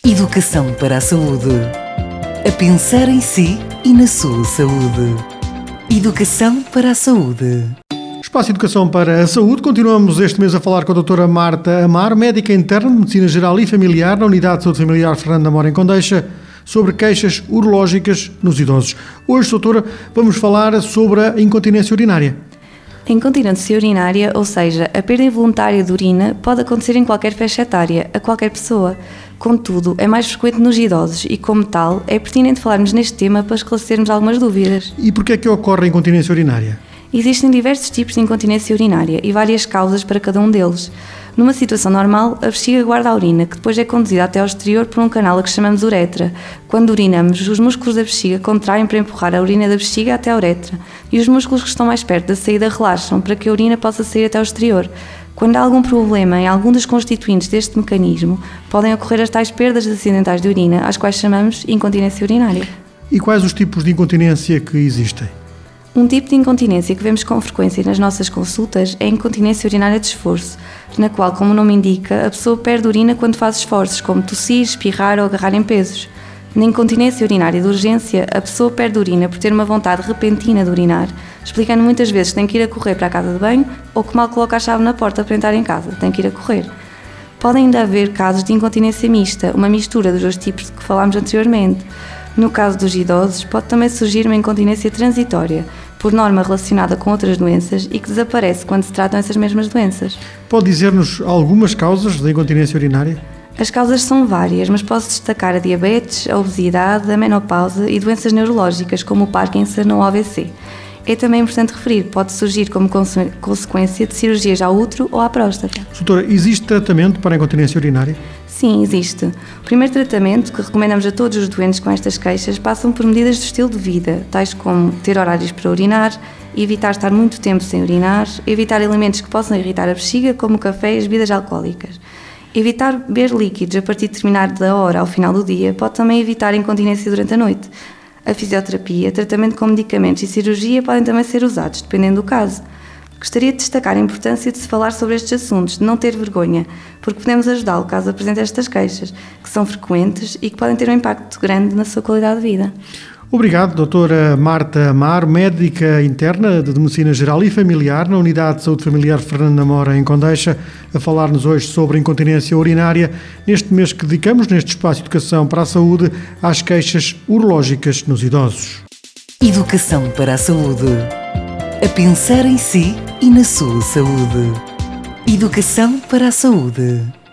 Educação para a saúde. A pensar em si e na sua saúde. Educação para a saúde. Espaço Educação para a Saúde. Continuamos este mês a falar com a doutora Marta Amaro, médica interna de Medicina Geral e Familiar na Unidade de Saúde Familiar Fernando da Mora em Condeixa, sobre queixas urológicas nos idosos. Hoje, doutora, vamos falar sobre a incontinência urinária. A incontinência urinária, ou seja, a perda involuntária de urina, pode acontecer em qualquer faixa etária, a qualquer pessoa. Contudo, é mais frequente nos idosos e, como tal, é pertinente falarmos neste tema para esclarecermos algumas dúvidas. E porquê é que ocorre a incontinência urinária? Existem diversos tipos de incontinência urinária e várias causas para cada um deles. Numa situação normal, a bexiga guarda a urina, que depois é conduzida até ao exterior por um canal a que chamamos uretra. Quando urinamos, os músculos da bexiga contraem para empurrar a urina da bexiga até a uretra, e os músculos que estão mais perto da saída relaxam para que a urina possa sair até ao exterior. Quando há algum problema em algum dos constituintes deste mecanismo, podem ocorrer as tais perdas acidentais de urina, às quais chamamos incontinência urinária. E quais os tipos de incontinência que existem? Um tipo de incontinência que vemos com frequência nas nossas consultas é a incontinência urinária de esforço, na qual, como o nome indica, a pessoa perde urina quando faz esforços, como tossir, espirrar ou agarrar em pesos. Na incontinência urinária de urgência, a pessoa perde urina por ter uma vontade repentina de urinar, explicando muitas vezes que tem que ir a correr para a casa de banho ou que mal coloca a chave na porta para entrar em casa, tem que ir a correr. Podem ainda haver casos de incontinência mista, uma mistura dos dois tipos de que falámos anteriormente. No caso dos idosos, pode também surgir uma incontinência transitória, por norma relacionada com outras doenças e que desaparece quando se tratam essas mesmas doenças. Pode dizer-nos algumas causas da incontinência urinária? As causas são várias, mas posso destacar a diabetes, a obesidade, a menopausa e doenças neurológicas como o Parkinson ou o AVC. É também importante referir, pode surgir como consequência de cirurgias ao útero ou à próstata. Doutora, existe tratamento para a incontinência urinária? Sim, existe. O primeiro tratamento que recomendamos a todos os doentes com estas queixas passam por medidas de estilo de vida, tais como ter horários para urinar, evitar estar muito tempo sem urinar, evitar alimentos que possam irritar a bexiga, como o café e as bebidas alcoólicas. Evitar beber líquidos a partir de determinada hora ao final do dia pode também evitar a incontinência durante a noite. A fisioterapia, tratamento com medicamentos e cirurgia podem também ser usados, dependendo do caso. Gostaria de destacar a importância de se falar sobre estes assuntos, de não ter vergonha, porque podemos ajudá-lo caso apresente estas queixas, que são frequentes e que podem ter um impacto grande na sua qualidade de vida. Obrigado, doutora Marta Amaro, médica interna de Medicina Geral e Familiar na Unidade de Saúde Familiar Fernando da Mora em Condeixa, a falar-nos hoje sobre a incontinência urinária, neste mês que dedicamos, neste espaço de Educação para a Saúde, às queixas urológicas nos idosos. Educação para a saúde. A pensar em si e na sua saúde. Educação para a saúde.